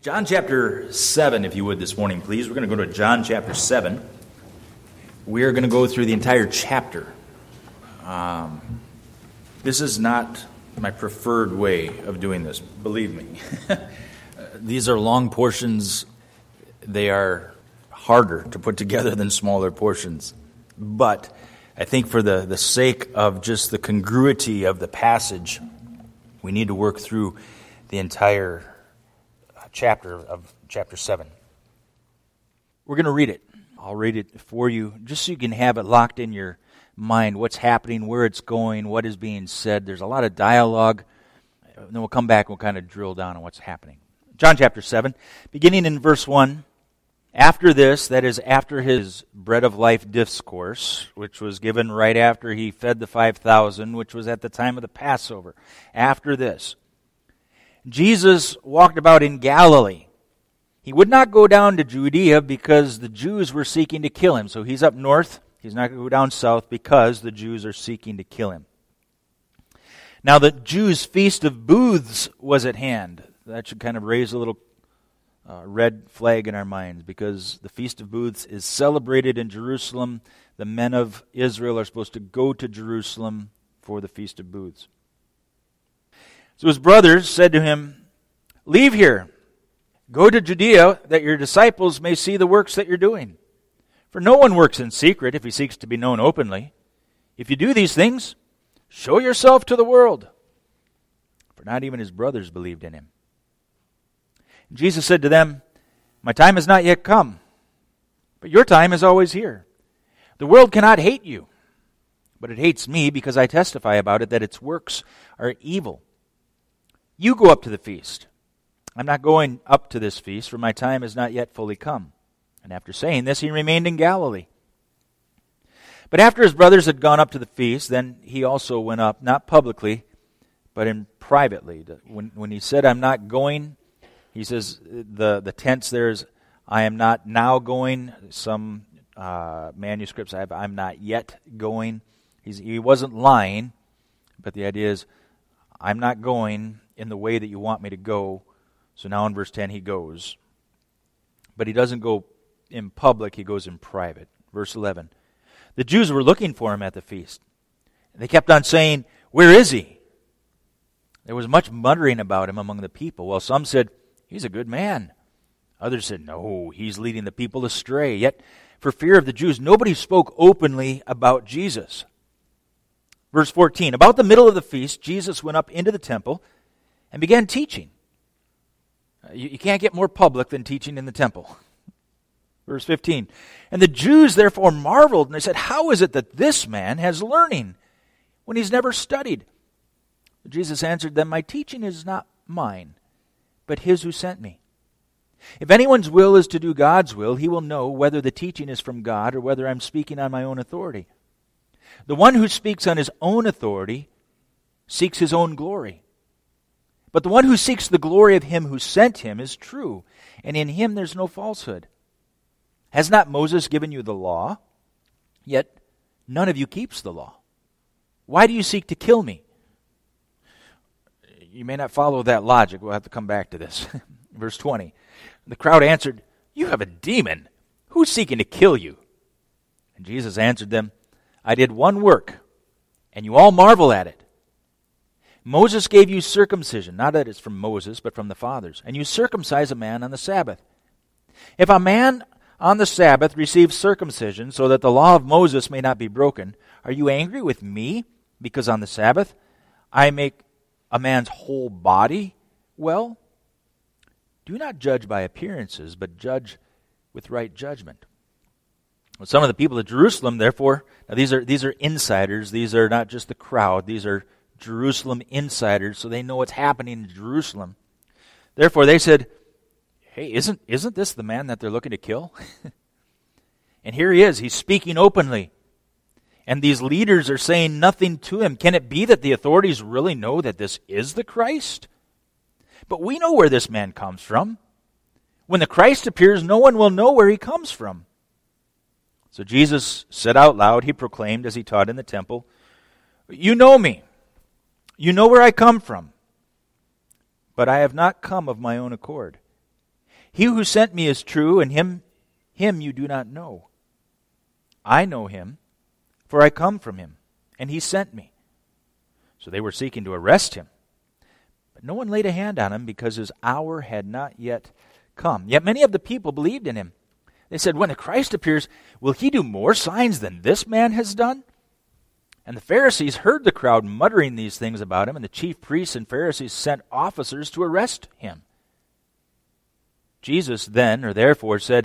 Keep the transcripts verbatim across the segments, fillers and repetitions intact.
John chapter seven, if you would, this morning, please. We're going to go to John chapter seven. We're going to go through the entire chapter. Um, this is not my preferred way of doing this, believe me. These are long portions. They are harder to put together than smaller portions. But I think for the, the sake of just the congruity of the passage, we need to work through the entire chapter of chapter seven. We're going to read it. I'll read it for you just so you can have it locked in your mind, what's happening, where it's going, what is being said. There's a lot of dialogue. And then we'll come back and we'll kind of drill down on what's happening. John chapter seven, beginning in verse one. After this, that is after his bread of life discourse, which was given right after he fed the five thousand, which was at the time of the Passover. After this, Jesus walked about in Galilee. He would not go down to Judea because the Jews were seeking to kill him. So he's up north. He's not going to go down south because the Jews are seeking to kill him. Now the Jews' feast of booths was at hand. That should kind of raise a little uh, red flag in our minds, because the feast of booths is celebrated in Jerusalem. The men of Israel are supposed to go to Jerusalem for the feast of booths. So his brothers said to him, "Leave here, go to Judea, that your disciples may see the works that you're doing. For no one works in secret if he seeks to be known openly. If you do these things, show yourself to the world." For not even his brothers believed in him. And Jesus said to them, "My time has not yet come, but your time is always here. The world cannot hate you, but it hates me because I testify about it that its works are evil. You go up to the feast. I'm not going up to this feast, for my time has not yet fully come." And after saying this, he remained in Galilee. But after his brothers had gone up to the feast, then he also went up, not publicly, but in privately. When, when he said, "I'm not going," he says, the, the tense there is, "I am not now going." Some uh, manuscripts have, "I'm not yet going." He's, he wasn't lying, but the idea is, I'm not going in the way that you want me to go. So now in verse ten, he goes. But he doesn't go in public, he goes in private. Verse eleven. The Jews were looking for him at the feast. They kept on saying, "Where is he?" There was much muttering about him among the people. Well, some said, "He's a good man." Others said, "No, he's leading the people astray." Yet, for fear of the Jews, nobody spoke openly about Jesus. Verse fourteen, about the middle of the feast, Jesus went up into the temple and began teaching. You, you can't get more public than teaching in the temple. Verse fifteen, and the Jews therefore marveled, and they said, "How is it that this man has learning when he's never studied?" Jesus answered them, "My teaching is not mine, but his who sent me. If anyone's will is to do God's will, he will know whether the teaching is from God or whether I'm speaking on my own authority. The one who speaks on his own authority seeks his own glory. But the one who seeks the glory of him who sent him is true, and in him there's no falsehood. Has not Moses given you the law? Yet none of you keeps the law. Why do you seek to kill me?" You may not follow that logic. We'll have to come back to this. Verse twenty. The crowd answered, "You have a demon. Who's seeking to kill you?" And Jesus answered them, "I did one work, and you all marvel at it. Moses gave you circumcision, not that it's from Moses, but from the fathers, and you circumcise a man on the Sabbath. If a man on the Sabbath receives circumcision so that the law of Moses may not be broken, are you angry with me because on the Sabbath I make a man's whole body well? Do not judge by appearances, but judge with right judgment." Well, some of the people of Jerusalem, therefore, now these are these are insiders. These are not just the crowd. These are Jerusalem insiders, so they know what's happening in Jerusalem. Therefore, they said, "Hey, isn't isn't this the man that they're looking to kill?" And here he is. He's speaking openly. And these leaders are saying nothing to him. Can it be that the authorities really know that this is the Christ? But we know where this man comes from. When the Christ appears, no one will know where he comes from. So Jesus said out loud, he proclaimed as he taught in the temple, "You know me. You know where I come from. But I have not come of my own accord. He who sent me is true, and him, him you do not know. I know him, for I come from him, and he sent me." So they were seeking to arrest him. But no one laid a hand on him, because his hour had not yet come. Yet many of the people believed in him. They said, "When the Christ appears, will he do more signs than this man has done?" And the Pharisees heard the crowd muttering these things about him, and the chief priests and Pharisees sent officers to arrest him. Jesus then, or therefore, said,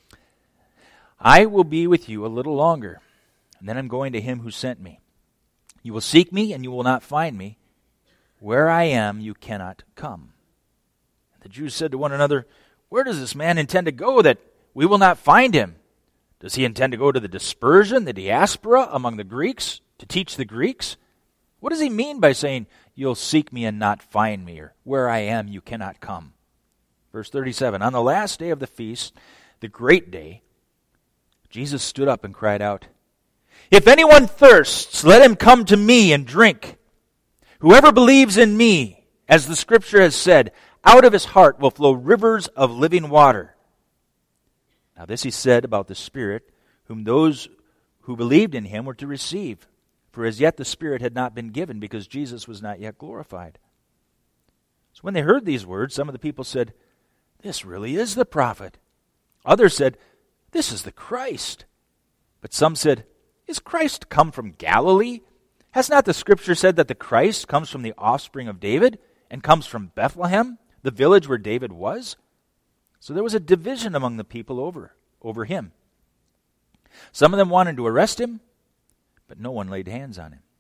"I will be with you a little longer, and then I'm going to him who sent me. You will seek me, and you will not find me. Where I am, you cannot come." The Jews said to one another, "Where does this man intend to go that we will not find him? Does he intend to go to the dispersion, the diaspora among the Greeks, to teach the Greeks? What does he mean by saying, 'You'll seek me and not find me,' or 'Where I am, you cannot come'?" Verse thirty-seven, on the last day of the feast, the great day, Jesus stood up and cried out, "If anyone thirsts, let him come to me and drink. Whoever believes in me, as the Scripture has said, out of his heart will flow rivers of living water." Now this he said about the Spirit, whom those who believed in him were to receive. For as yet the Spirit had not been given, because Jesus was not yet glorified. So when they heard these words, some of the people said, "This really is the prophet." Others said, "This is the Christ." But some said, "Is Christ come from Galilee? Has not the Scripture said that the Christ comes from the offspring of David, and comes from Bethlehem, the village where David was?" So there was a division among the people over, over him. Some of them wanted to arrest him, but no one laid hands on him.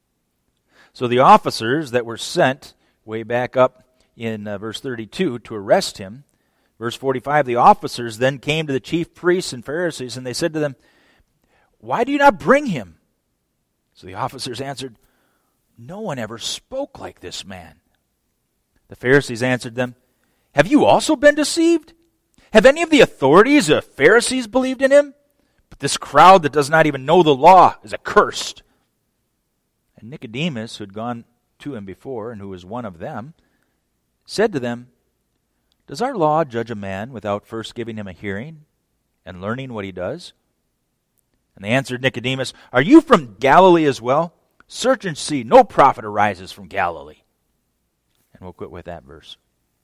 So the officers that were sent way back up in uh, verse thirty-two to arrest him, verse forty-five, the officers then came to the chief priests and Pharisees, and they said to them, "Why do you not bring him?" So the officers answered, "No one ever spoke like this man." The Pharisees answered them, "Have you also been deceived? Have any of the authorities of Pharisees believed in him? But this crowd that does not even know the law is accursed." And Nicodemus, who had gone to him before, and who was one of them, said to them, "Does our law judge a man without first giving him a hearing and learning what he does?" And they answered Nicodemus, "Are you from Galilee as well? Search and see, no prophet arises from Galilee." And we'll quit with that verse.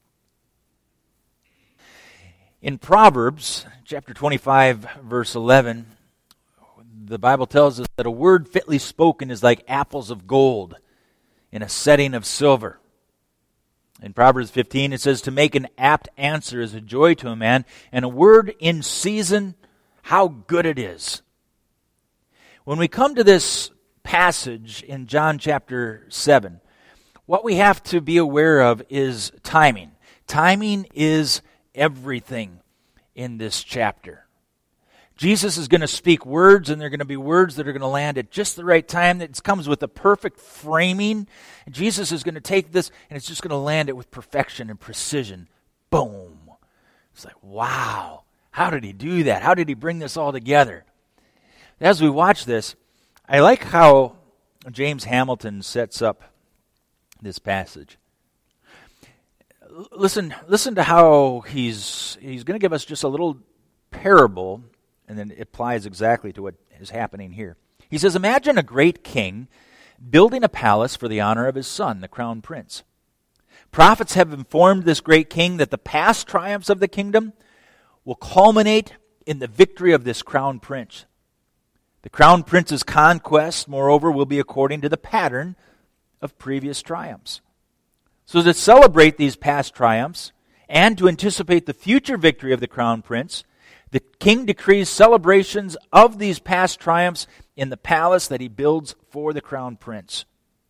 In Proverbs, chapter twenty-five, verse eleven, the Bible tells us that a word fitly spoken is like apples of gold in a setting of silver. In Proverbs fifteen, it says, "To make an apt answer is a joy to a man, and a word in season, how good it is." When we come to this passage in John chapter seven, what we have to be aware of is timing. Timing is everything in this chapter. Jesus is going to speak words, and they're going to be words that are going to land at just the right time. It comes with a perfect framing. And Jesus is going to take this, and it's just going to land it with perfection and precision. Boom. It's like, wow. How did he do that? How did he bring this all together? As we watch this, I like how James Hamilton sets up this passage. Listen, listen to how he's he's going to give us just a little parable, and then it applies exactly to what is happening here. He says, "Imagine a great king building a palace for the honor of his son, the crown prince. Prophets have informed this great king that the past triumphs of the kingdom will culminate in the victory of this crown prince. The crown prince's conquest, moreover, will be according to the pattern of previous triumphs. So to celebrate these past triumphs and to anticipate the future victory of the crown prince, the king decrees celebrations of these past triumphs in the palace that he builds for the crown prince.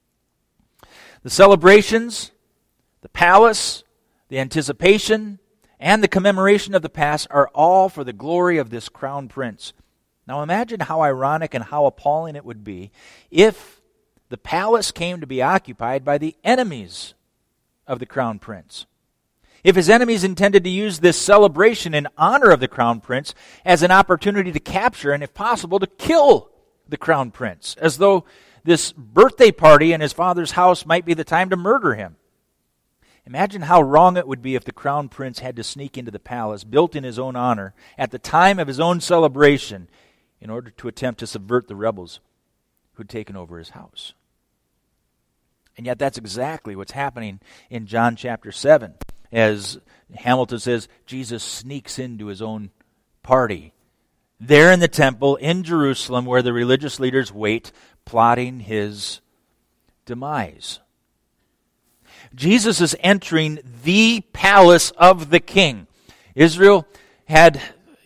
The celebrations, the palace, the anticipation, and the commemoration of the past are all for the glory of this crown prince. Now imagine how ironic and how appalling it would be if the palace came to be occupied by the enemies of the crown prince. If his enemies intended to use this celebration in honor of the crown prince as an opportunity to capture and, if possible, to kill the crown prince, as though this birthday party in his father's house might be the time to murder him. Imagine how wrong it would be if the crown prince had to sneak into the palace, built in his own honor, at the time of his own celebration, in order to attempt to subvert the rebels who'd taken over his house. And yet that's exactly what's happening in John chapter seven. As Hamilton says, Jesus sneaks into his own party. There in the temple in Jerusalem where the religious leaders wait, plotting his demise. Jesus is entering the palace of the king. Israel had,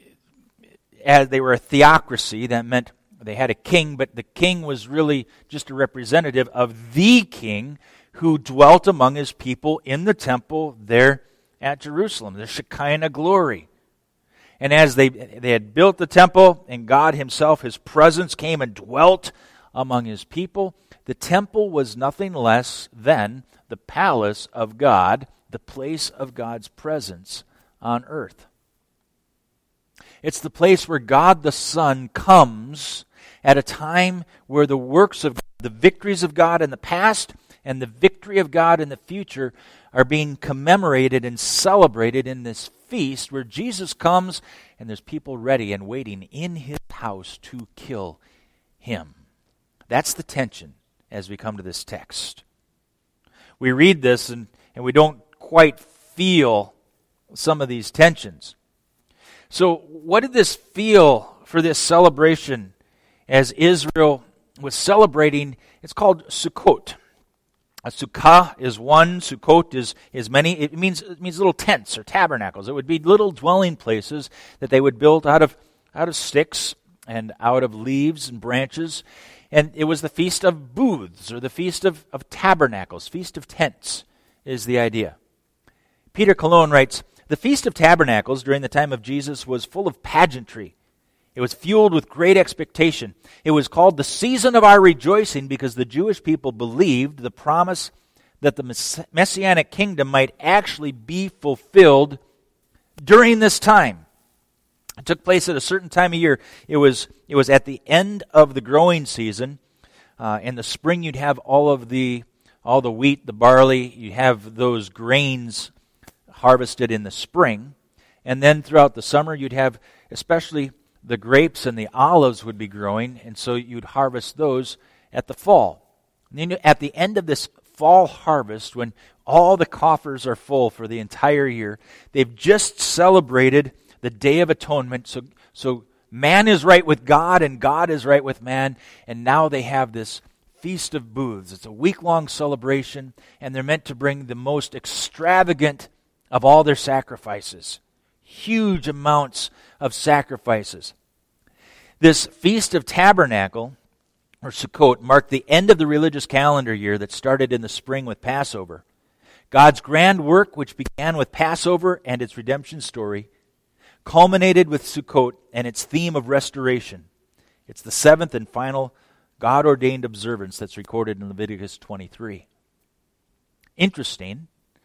as they were a theocracy, that meant they had a king, but the king was really just a representative of the king who dwelt among his people in the temple there at Jerusalem, the Shekinah glory. And as they, they had built the temple and God himself, his presence came and dwelt among his people, the temple was nothing less than the palace of God, the place of God's presence on earth. It's the place where God the Son comes at a time where the works of the victories of God in the past and the victory of God in the future are being commemorated and celebrated in this feast where Jesus comes and there's people ready and waiting in his house to kill him. That's the tension as we come to this text. We read this and, and we don't quite feel some of these tensions. So what did this feel for this celebration as Israel was celebrating? It's called Sukkot. A sukkah is one, Sukkot is, is many. It means it means little tents or tabernacles. It would be little dwelling places that they would build out of out of sticks and out of leaves and branches. And it was the Feast of Booths, or the Feast of, of Tabernacles, Feast of Tents is the idea. Peter Cologne writes, "The Feast of Tabernacles during the time of Jesus was full of pageantry. It was fueled with great expectation. It was called the season of our rejoicing because the Jewish people believed the promise that the Messianic kingdom might actually be fulfilled during this time." It took place at a certain time of year. It was it was at the end of the growing season. Uh, in the spring, you'd have all of the all the wheat, the barley. You have those grains harvested in the spring, and then throughout the summer, you'd have especially the grapes and the olives would be growing, and so you'd harvest those at the fall. And then at the end of this fall harvest, when all the coffers are full for the entire year, they've just celebrated the Day of Atonement. So, so man is right with God and God is right with man, and now they have this Feast of Booths. It's a week-long celebration, and they're meant to bring the most extravagant of all their sacrifices. Huge amounts of sacrifices. This Feast of Tabernacle, or Sukkot, marked the end of the religious calendar year that started in the spring with Passover. God's grand work, which began with Passover and its redemption story, culminated with Sukkot and its theme of restoration. It's the seventh and final God-ordained observance that's recorded in Leviticus twenty-three. Interesting,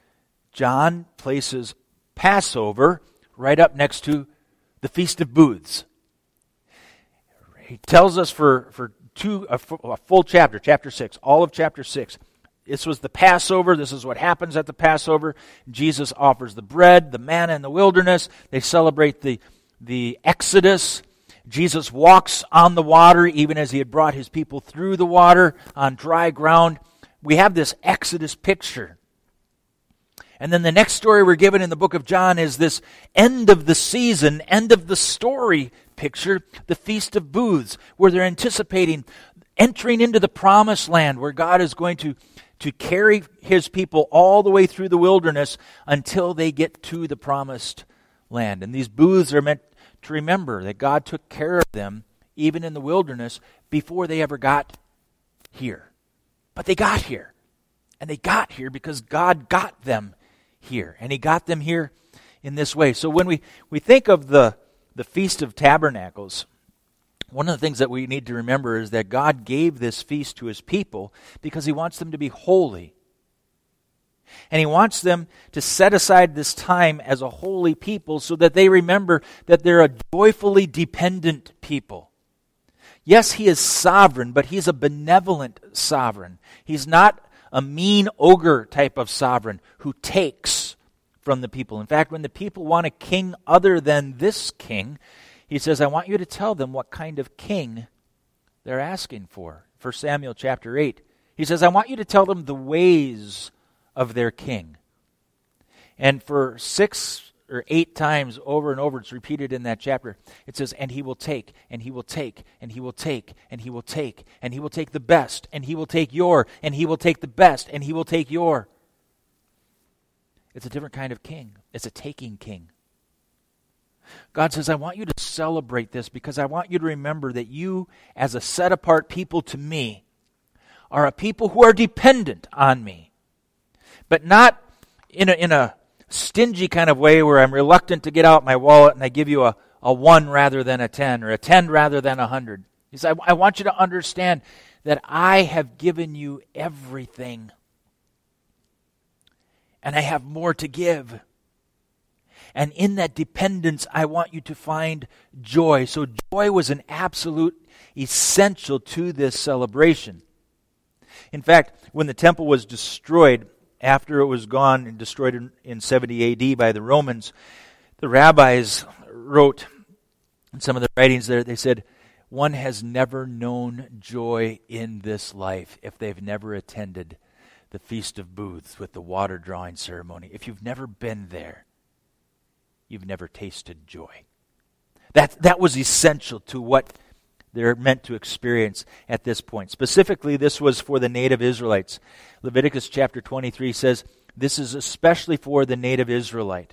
John places Passover right up next to the Feast of Booths. He tells us for, for two a, a full chapter, chapter six, all of chapter six. This was the Passover. This is what happens at the Passover. Jesus offers the bread, the manna in the wilderness. They celebrate the, the Exodus. Jesus walks on the water even as he had brought his people through the water on dry ground. We have this Exodus picture. And then the next story we're given in the book of John is this end of the season, end of the story picture, the Feast of Booths, where they're anticipating entering into the promised land, where God is going to, to carry his people all the way through the wilderness until they get to the promised land. And these booths are meant to remember that God took care of them even in the wilderness before they ever got here. But they got here. And they got here because God got them here. And he got them here in this way. So when we, we think of the, the Feast of Tabernacles, one of the things that we need to remember is that God gave this feast to his people because he wants them to be holy. And he wants them to set aside this time as a holy people so that they remember that they're a joyfully dependent people. Yes, he is sovereign, but he's a benevolent sovereign. He's not a mean ogre type of sovereign who takes from the people. In fact, when the people want a king other than this king, he says, I want you to tell them what kind of king they're asking for. First Samuel chapter eight. He says, I want you to tell them the ways of their king. And for six or eight times over and over, it's repeated in that chapter. It says, and he will take, and he will take, and he will take, and he will take, and he will take the best, and he will take your, and he will take the best, and he will take your. It's a different kind of king. It's a taking king. God says, I want you to celebrate this because I want you to remember that you, as a set-apart people to me, are a people who are dependent on me. But not in a, in a stingy kind of way where I'm reluctant to get out my wallet and I give you a, a one rather than a ten, or a ten rather than a hundred. He says, I, I want you to understand that I have given you everything. And I have more to give. And in that dependence, I want you to find joy. So joy was an absolute essential to this celebration. In fact, when the temple was destroyed, after it was gone and destroyed in, in seventy A D by the Romans, the rabbis wrote in some of the writings there, they said, one has never known joy in this life if they've never attended the Feast of Booths with the water drawing ceremony. If you've never been there, you've never tasted joy. That, that was essential to what they're meant to experience at this point. Specifically, this was for the native Israelites. Leviticus chapter twenty-three says, this is especially for the native Israelite.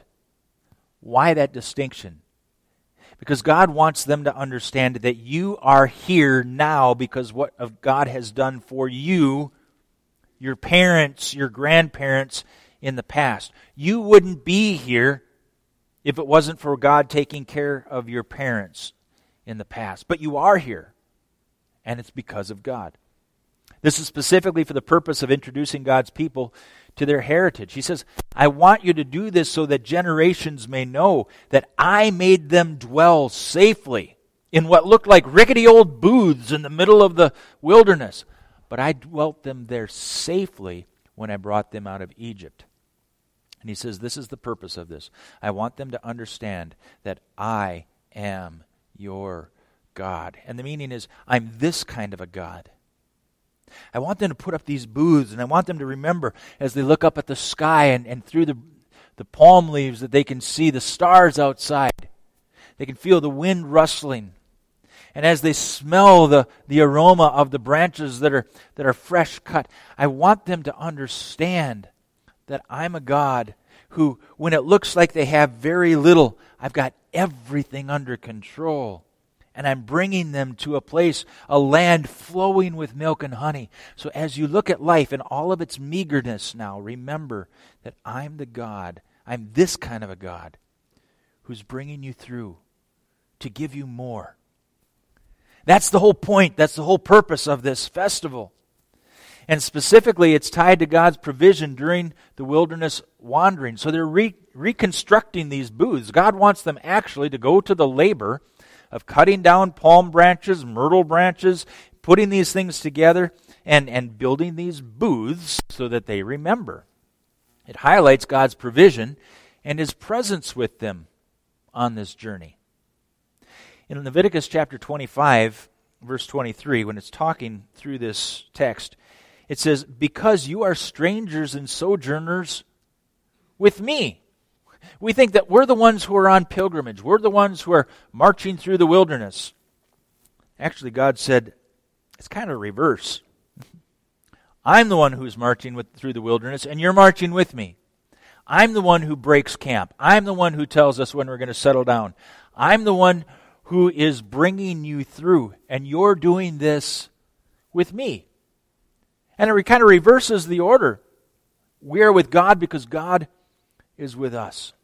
Why that distinction? Because God wants them to understand that you are here now because what of God has done for you, your parents, your grandparents in the past. You wouldn't be here if it wasn't for God taking care of your parents in the past. But you are here, and it's because of God. This is specifically for the purpose of introducing God's people to their heritage. He says, I want you to do this so that generations may know that I made them dwell safely in what looked like rickety old booths in the middle of the wilderness. But I dwelt them there safely when I brought them out of Egypt. And he says, this is the purpose of this. I want them to understand that I am your God. And the meaning is, I'm this kind of a God. I want them to put up these booths, and I want them to remember as they look up at the sky and, and through the, the palm leaves that they can see the stars outside. They can feel the wind rustling. And as they smell the, the aroma of the branches that are, that are fresh cut, I want them to understand that I'm a God who, when it looks like they have very little, I've got everything under control. And I'm bringing them to a place, a land flowing with milk and honey. So as you look at life in all of its meagerness now, remember that I'm the God, I'm this kind of a God who's bringing you through to give you more. That's the whole point, that's the whole purpose of this festival. And specifically, it's tied to God's provision during the wilderness wandering. So they're re- reconstructing these booths. God wants them actually to go to the labor of cutting down palm branches, myrtle branches, putting these things together, and, and building these booths so that they remember. It highlights God's provision and His presence with them on this journey. In Leviticus chapter twenty-five, verse twenty-three, when it's talking through this text, it says, because you are strangers and sojourners with me. We think that we're the ones who are on pilgrimage. We're the ones who are marching through the wilderness. Actually, God said, it's kind of reverse. I'm the one who's marching with, through the wilderness, and you're marching with me. I'm the one who breaks camp. I'm the one who tells us when we're going to settle down. I'm the one who is bringing you through, and you're doing this with me. And it kind of reverses the order. We are with God because God is with us.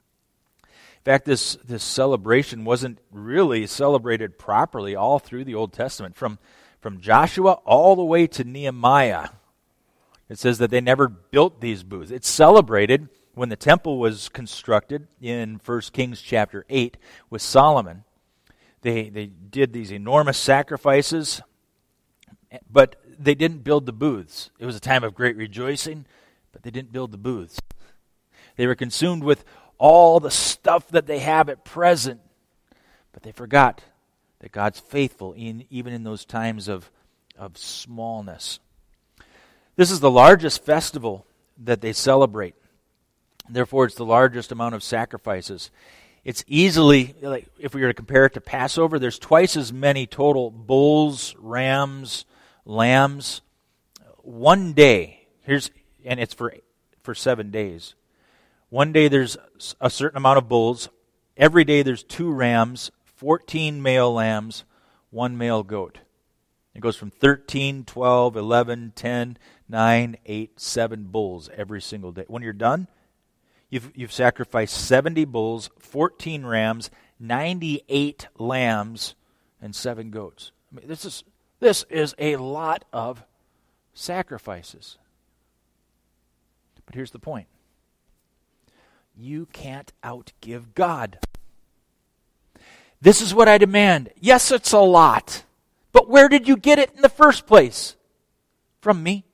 In fact, this, this celebration wasn't really celebrated properly all through the Old Testament. From, from Joshua all the way to Nehemiah, it says that they never built these booths. It's celebrated when the temple was constructed in First Kings chapter eight with Solomon. They, they did these enormous sacrifices, but they didn't build the booths. It was a time of great rejoicing, but they didn't build the booths. They were consumed with all the stuff that they have at present, but they forgot that God's faithful in, even in those times of, of smallness. This is the largest festival that they celebrate. Therefore, it's the largest amount of sacrifices. It's easily, like if we were to compare it to Passover, there's twice as many total bulls, rams, lambs. One day, here's and it's for for seven days. One day there's a certain amount of bulls. Every day there's two rams, fourteen male lambs, one male goat. It goes from thirteen, twelve, eleven, ten, nine, eight, seven bulls every single day. When you're done, You've, you've sacrificed seventy bulls, fourteen rams, ninety-eight lambs, and seven goats. I mean, this is this is a lot of sacrifices. But here's the point. You can't outgive God. This is what I demand. Yes, it's a lot. But where did you get it in the first place? From me.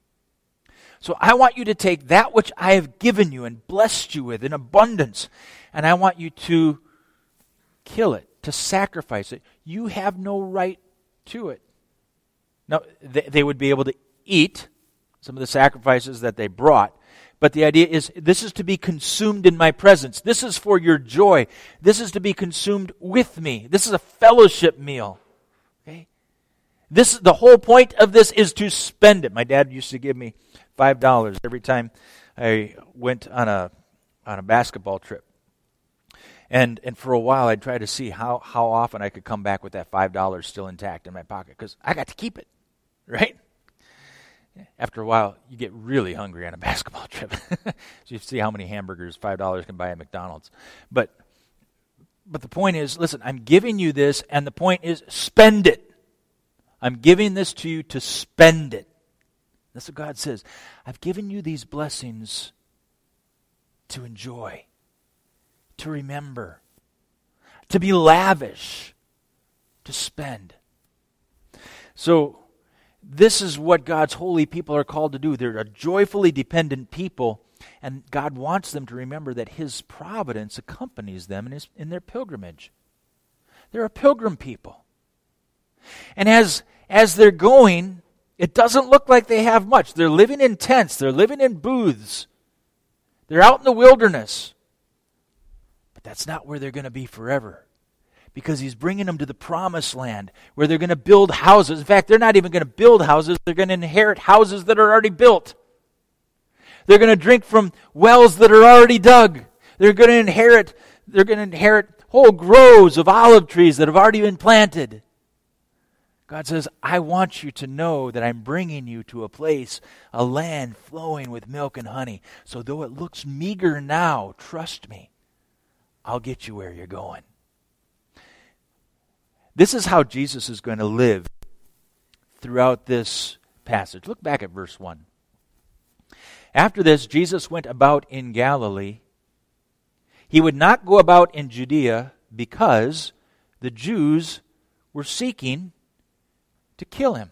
So I want you to take that which I have given you and blessed you with in abundance, and I want you to kill it, to sacrifice it. You have no right to it. Now, they, they would be able to eat some of the sacrifices that they brought, but the idea is this is to be consumed in my presence. This is for your joy. This is to be consumed with me. This is a fellowship meal. Okay? This, the whole point of this is to spend it. My dad used to give me Five dollars every time I went on a on a basketball trip, and and for a while I'd try to see how, how often I could come back with that five dollars still intact in my pocket because I got to keep it, right? After a while, you get really hungry on a basketball trip, so you see how many hamburgers five dollars can buy at McDonald's. But but the point is, listen, I'm giving you this, and the point is, spend it. I'm giving this to you to spend it. That's what God says. I've given you these blessings to enjoy, to remember, to be lavish, to spend. So this is what God's holy people are called to do. They're a joyfully dependent people, and God wants them to remember that His providence accompanies them in, his, in their pilgrimage. They're a pilgrim people. And as, as they're going, it doesn't look like they have much. They're living in tents. They're living in booths. They're out in the wilderness. But that's not where they're going to be forever. Because He's bringing them to the promised land where they're going to build houses. In fact, they're not even going to build houses. They're going to inherit houses that are already built. They're going to drink from wells that are already dug. They're going to inherit, they're going to inherit whole groves of olive trees that have already been planted. God says, I want you to know that I'm bringing you to a place, a land flowing with milk and honey. So though it looks meager now, trust me, I'll get you where you're going. This is how Jesus is going to live throughout this passage. Look back at verse one. After this, Jesus went about in Galilee. He would not go about in Judea because the Jews were seeking to kill him.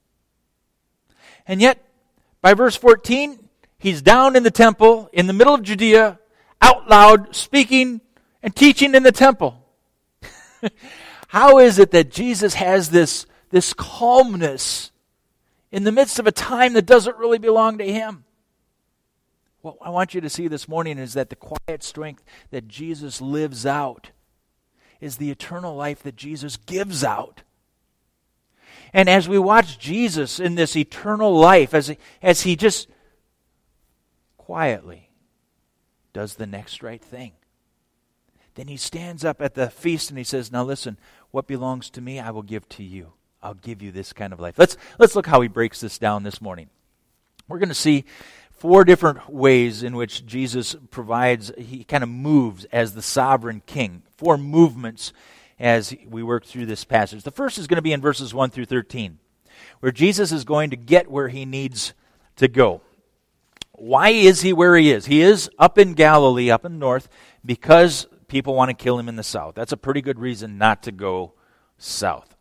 And yet, by verse fourteen, he's down in the temple, in the middle of Judea, out loud, speaking and teaching in the temple. How is it that Jesus has this, this calmness in the midst of a time that doesn't really belong to Him? What I want you to see this morning is that the quiet strength that Jesus lives out is the eternal life that Jesus gives out. And as we watch Jesus in this eternal life, as he, as he just quietly does the next right thing, then he stands up at the feast and he says, now listen, what belongs to me, I will give to you. I'll give you this kind of life. Let's, let's look how he breaks this down this morning. We're going to see four different ways in which Jesus provides, he kind of moves as the sovereign king. Four movements as we work through this passage. The first is going to be in verses one through thirteen, where Jesus is going to get where he needs to go. Why is he where he is? He is up in Galilee, up in north, because people want to kill him in the south. That's a pretty good reason not to go south.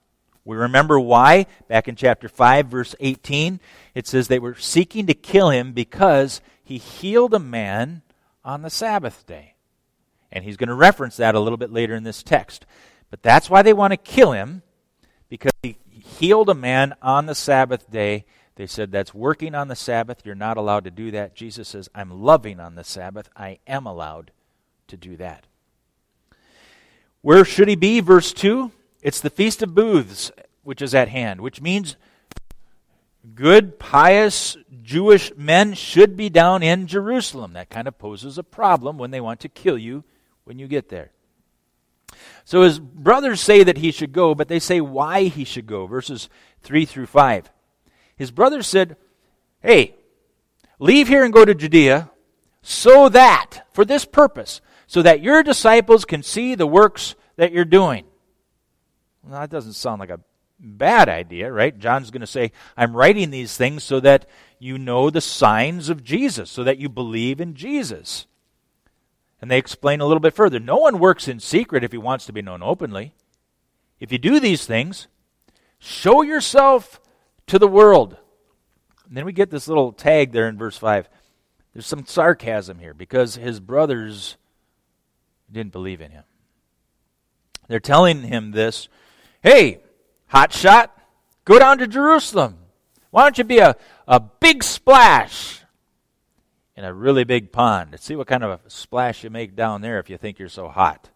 We remember why. Back in chapter five, verse eighteen, it says they were seeking to kill him because he healed a man on the Sabbath day. And he's going to reference that a little bit later in this text. But that's why they want to kill him, because he healed a man on the Sabbath day. They said, that's working on the Sabbath. You're not allowed to do that. Jesus says, I'm loving on the Sabbath. I am allowed to do that. Where should he be? Verse two. It's the Feast of Booths, which is at hand, which means good, pious Jewish men should be down in Jerusalem. That kind of poses a problem when they want to kill you when you get there. So his brothers say that he should go, but they say why he should go. Verses three through five. His brothers said, hey, leave here and go to Judea so that, for this purpose, so that your disciples can see the works that you're doing. Well, that doesn't sound like a bad idea, right? John's going to say, I'm writing these things so that you know the signs of Jesus, so that you believe in Jesus. And they explain a little bit further. No one works in secret if he wants to be known openly. If you do these things, show yourself to the world. And then we get this little tag there in verse five. There's some sarcasm here because his brothers didn't believe in him. They're telling him this, hey, hotshot, go down to Jerusalem. Why don't you be a, a big splash in a really big pond? Let's see what kind of a splash you make down there if you think you're so hot.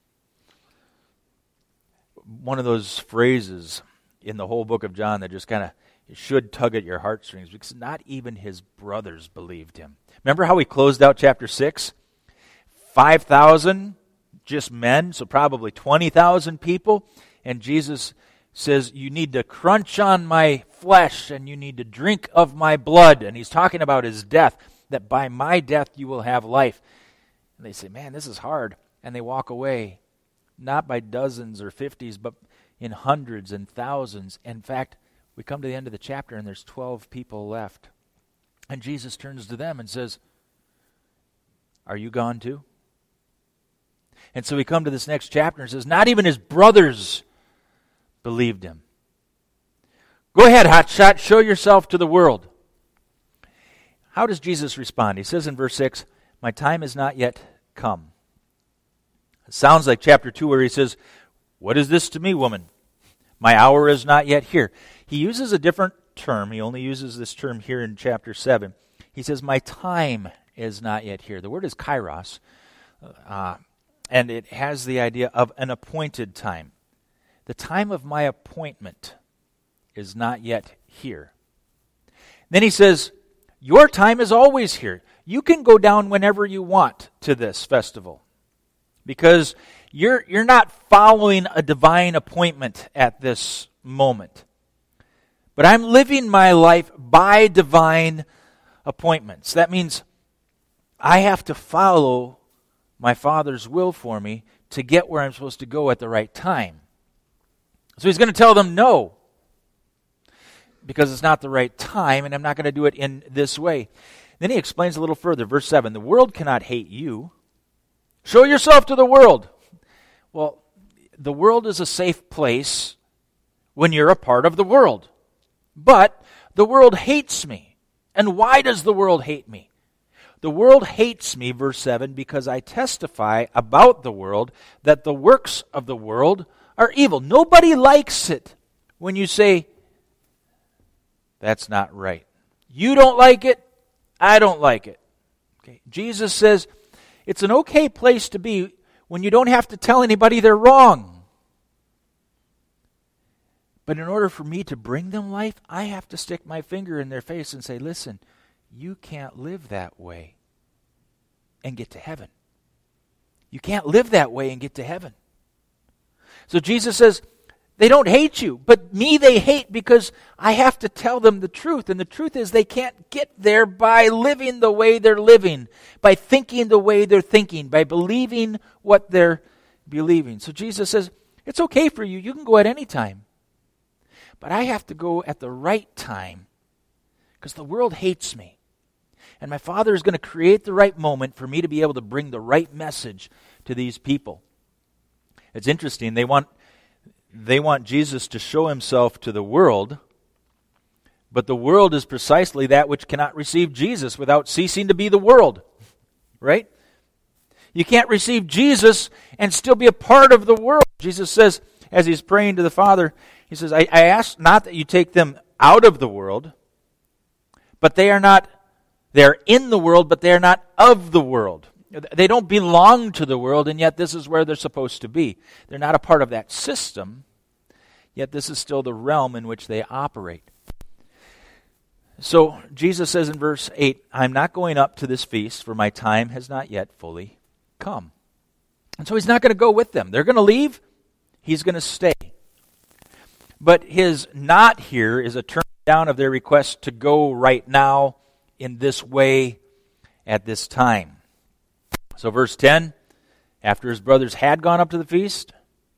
One of those phrases in the whole book of John that just kind of should tug at your heartstrings, because not even his brothers believed him. Remember how we closed out chapter six? five thousand just men, so probably twenty thousand people. And Jesus says, you need to crunch on my flesh and you need to drink of my blood. And he's talking about his death, that by my death you will have life. And they say, man, this is hard. And they walk away, not by dozens or fifties, but in hundreds and thousands. In fact, we come to the end of the chapter and there's twelve people left. And Jesus turns to them and says, are you gone too? And so we come to this next chapter and says, not even his brothers believed him. Go ahead, hotshot, show yourself to the world. How does Jesus respond? He says in verse six, my time is not yet come. It sounds like chapter two where he says, what is this to me, woman? My hour is not yet here. He uses a different term. He only uses this term here in chapter seven. He says, my time is not yet here. The word is kairos, uh, and it has the idea of an appointed time. The time of my appointment is not yet here. Then he says, your time is always here. You can go down whenever you want to this festival, because you're you're not following a divine appointment at this moment. But I'm living my life by divine appointments. That means I have to follow my Father's will for me to get where I'm supposed to go at the right time. So he's going to tell them no, because it's not the right time, and I'm not going to do it in this way. Then he explains a little further, verse seven, the world cannot hate you. Show yourself to the world. Well, the world is a safe place when you're a part of the world. But the world hates me. And why does the world hate me? The world hates me, verse seven, because I testify about the world that the works of the world are evil. Nobody likes it when you say, that's not right. You don't like it, I don't like it. Okay. Jesus says it's an okay place to be when you don't have to tell anybody they're wrong. But in order for me to bring them life, I have to stick my finger in their face and say, listen, you can't live that way and get to heaven. You can't live that way and get to heaven. So Jesus says, they don't hate you, but me they hate because I have to tell them the truth. And the truth is they can't get there by living the way they're living, by thinking the way they're thinking, by believing what they're believing. So Jesus says, it's okay for you. You can go at any time. But I have to go at the right time because the world hates me. And my Father is going to create the right moment for me to be able to bring the right message to these people. It's interesting. They want they want Jesus to show himself to the world, but the world is precisely that which cannot receive Jesus without ceasing to be the world, right? You can't receive Jesus and still be a part of the world. Jesus says, as he's praying to the Father, he says, I, I ask not that you take them out of the world, but they are not, they are in the world, but they are not of the world. They don't belong to the world, and yet this is where they're supposed to be. They're not a part of that system, yet this is still the realm in which they operate. So Jesus says in verse eight, I'm not going up to this feast, for my time has not yet fully come. And so he's not going to go with them. They're going to leave. He's going to stay. But his not here is a turn down of their request to go right now in this way at this time. So verse ten, after his brothers had gone up to the feast,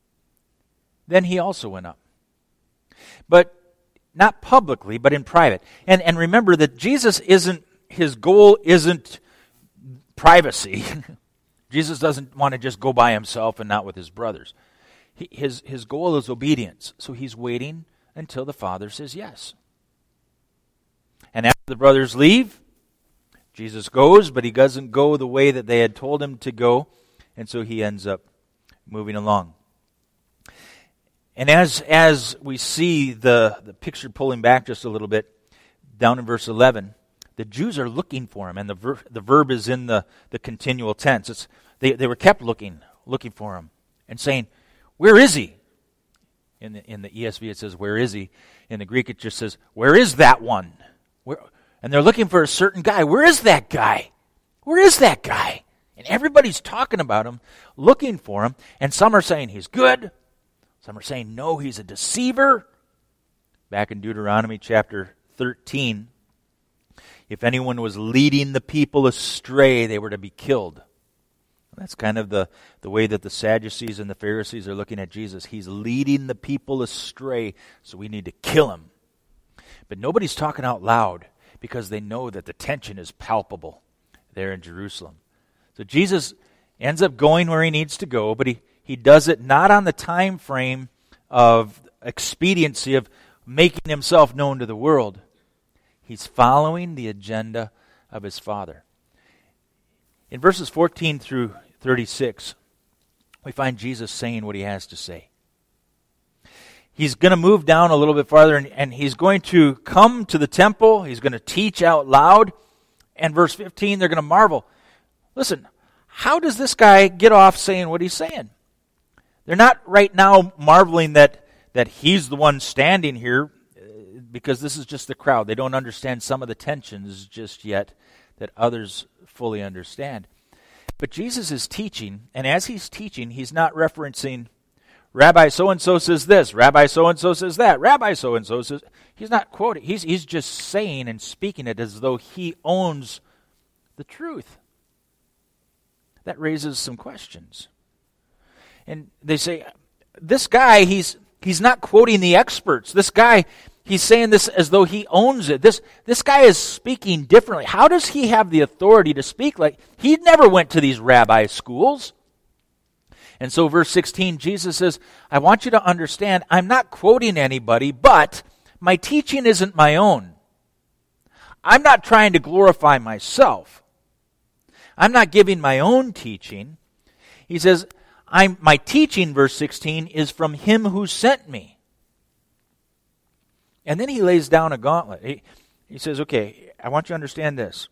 then he also went up. But not publicly, but in private. And and remember that Jesus isn't, his goal isn't privacy. Jesus doesn't want to just go by himself and not with his brothers. He, his, his goal is obedience. So he's waiting until the Father says yes. And after the brothers leave, Jesus goes, but he doesn't go the way that they had told him to go. And so he ends up moving along. And as as we see the, the picture pulling back just a little bit, down in verse eleven, the Jews are looking for him, and the ver- the verb is in the, the continual tense. It's they, they were kept looking, looking for him, and saying, where is he? In the, in the E S V it says, where is he? In the Greek it just says, where is that one? Where? And they're looking for a certain guy. Where is that guy? Where is that guy? And everybody's talking about him, looking for him, and some are saying he's good. Some are saying, no, he's a deceiver. Back in Deuteronomy chapter thirteen, if anyone was leading the people astray, they were to be killed. That's kind of the, the way that the Sadducees and the Pharisees are looking at Jesus. He's leading the people astray, so we need to kill him. But nobody's talking out loud because they know that the tension is palpable there in Jerusalem. So Jesus ends up going where he needs to go, but he He does it not on the time frame of expediency of making himself known to the world. He's following the agenda of his Father. In verses fourteen through thirty-six, we find Jesus saying what he has to say. He's going to move down a little bit farther, and, and he's going to come to the temple. He's going to teach out loud. And verse fifteen, they're going to marvel. Listen, how does this guy get off saying what he's saying? They're not right now marveling that, that he's the one standing here uh, because this is just the crowd. They don't understand some of the tensions just yet that others fully understand. But Jesus is teaching, and as he's teaching, he's not referencing Rabbi so-and-so says this, Rabbi so-and-so says that, Rabbi so-and-so says... He's not quoting. He's, he's just saying and speaking it as though he owns the truth. That raises some questions. And they say, this guy, he's he's not quoting the experts. This guy, he's saying this as though he owns it. This this guy is speaking differently. How does he have the authority to speak like... He never went to these rabbi schools. And so verse sixteen, Jesus says, I want you to understand, I'm not quoting anybody, but my teaching isn't my own. I'm not trying to glorify myself. I'm not giving my own teaching. He says, I'm, my teaching, verse sixteen, is from him who sent me. And then he lays down a gauntlet. He, he says, okay, I want you to understand this.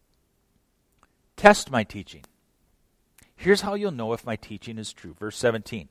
Test my teaching. Here's how you'll know if my teaching is true. Verse seventeen.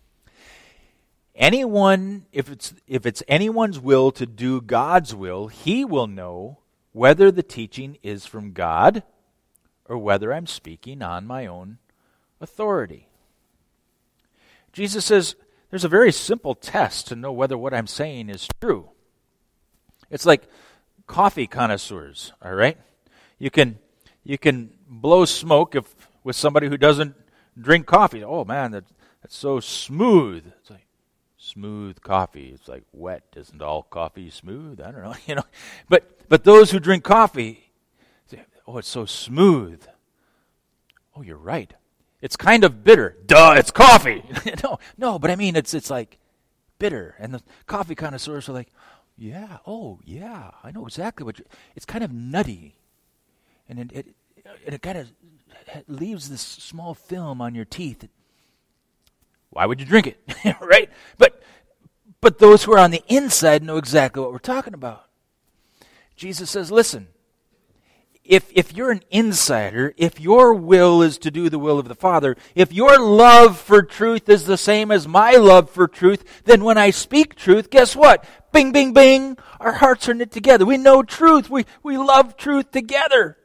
Anyone, if it's if it's anyone's will to do God's will, he will know whether the teaching is from God or whether I'm speaking on my own authority. Jesus says there's a very simple test to know whether what I'm saying is true. It's like coffee connoisseurs, all right? You can you can blow smoke if with somebody who doesn't drink coffee. Oh man, that, that's so smooth. It's like smooth coffee. It's like wet. Isn't all coffee smooth? I don't know, you know. But but those who drink coffee say, oh, it's so smooth. Oh, you're right. It's kind of bitter. Duh, it's coffee. no, no, but I mean it's it's like bitter. And the coffee connoisseurs are like, yeah, oh, yeah, I know exactly what you... It's kind of nutty. And it, it, and it kind of leaves this small film on your teeth. Why would you drink it? Right? But but those who are on the inside know exactly what we're talking about. Jesus says, listen, if if you're an insider, if your will is to do the will of the Father, if your love for truth is the same as my love for truth, then when I speak truth, guess what? Bing, bing, bing, our hearts are knit together. We know truth. We, we love truth together.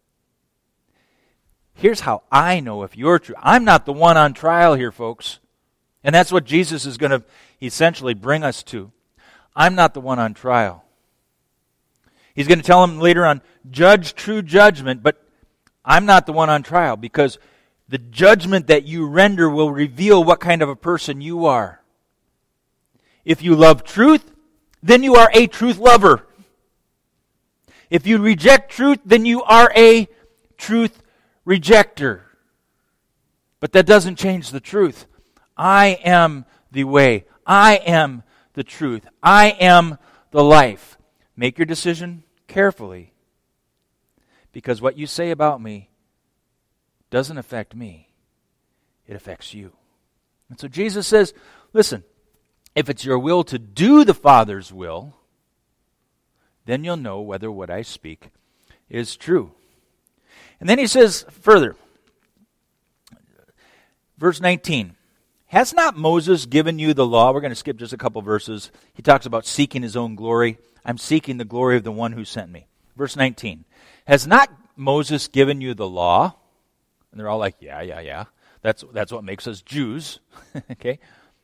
Here's how I know if you're true. I'm not the one on trial here, folks. And that's what Jesus is going to essentially bring us to. I'm not the one on trial. He's going to tell him later on, judge true judgment, but I'm not the one on trial because the judgment that you render will reveal what kind of a person you are. If you love truth, then you are a truth lover. If you reject truth, then you are a truth rejecter. But that doesn't change the truth. I am the way. I am the truth. I am the life. Make your decision carefully, because what you say about me doesn't affect me. It affects you. And so Jesus says, listen, if it's your will to do the Father's will, then you'll know whether what I speak is true. And then he says further, verse nineteen, has not Moses given you the law? We're going to skip just a couple verses. He talks about seeking his own glory. I'm seeking the glory of the one who sent me. Verse nineteen, has not Moses given you the law? And they're all like, yeah, yeah, yeah. That's, that's what makes us Jews. Okay?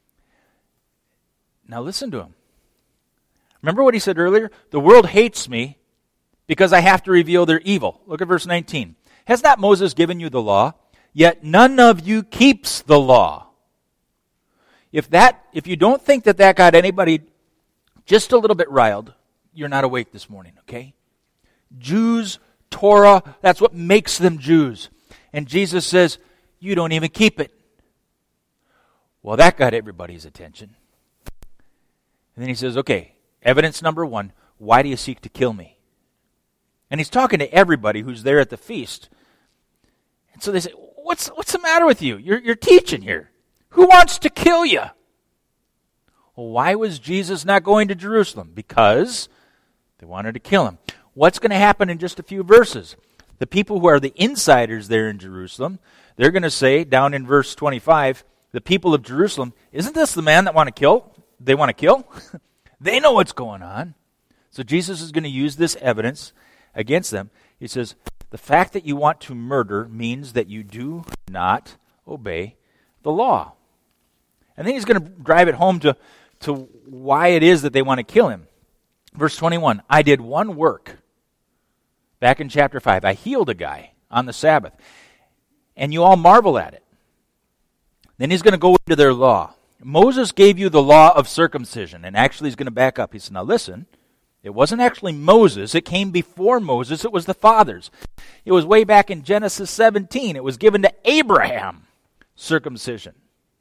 Now listen to him. Remember what he said earlier? The world hates me because I have to reveal their evil. Look at verse nineteen. Has not Moses given you the law? Yet none of you keeps the law. If that, if you don't think that that got anybody just a little bit riled, you're not awake this morning, okay? Jews, Torah, that's what makes them Jews. And Jesus says, you don't even keep it. Well, that got everybody's attention. And then he says, okay, evidence number one, why do you seek to kill me? And he's talking to everybody who's there at the feast. And so they say, what's what's the matter with you? You're, you're teaching here. Who wants to kill you? Well, why was Jesus not going to Jerusalem? Because they wanted to kill him. What's going to happen in just a few verses? The people who are the insiders there in Jerusalem, they're going to say, down in verse twenty-five, the people of Jerusalem, isn't this the man that want to kill? They want to kill? They know what's going on. So Jesus is going to use this evidence against them. He says, the fact that you want to murder means that you do not obey the law. And then he's going to drive it home to, to why it is that they want to kill him. Verse twenty-one, I did one work. Back in chapter five, I healed a guy on the Sabbath. And you all marvel at it. Then he's going to go into their law. Moses gave you the law of circumcision. And actually he's going to back up. He said, now listen, it wasn't actually Moses. It came before Moses. It was the fathers. It was way back in Genesis seventeen. It was given to Abraham, circumcision.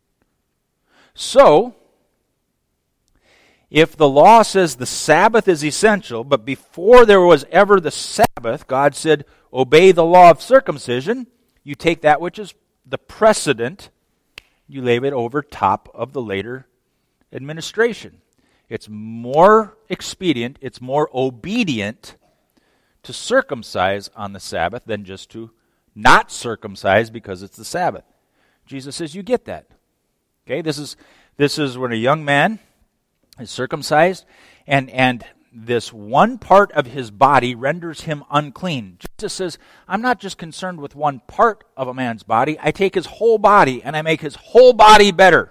So, if the law says the Sabbath is essential, but before there was ever the Sabbath, God said, obey the law of circumcision, you take that which is the precedent, you lay it over top of the later administration. It's more expedient, it's more obedient to circumcise on the Sabbath than just to not circumcise because it's the Sabbath. Jesus says, you get that. Okay, this is this is when a young man is circumcised, and, and this one part of his body renders him unclean. Jesus says, I'm not just concerned with one part of a man's body. I take his whole body, and I make his whole body better.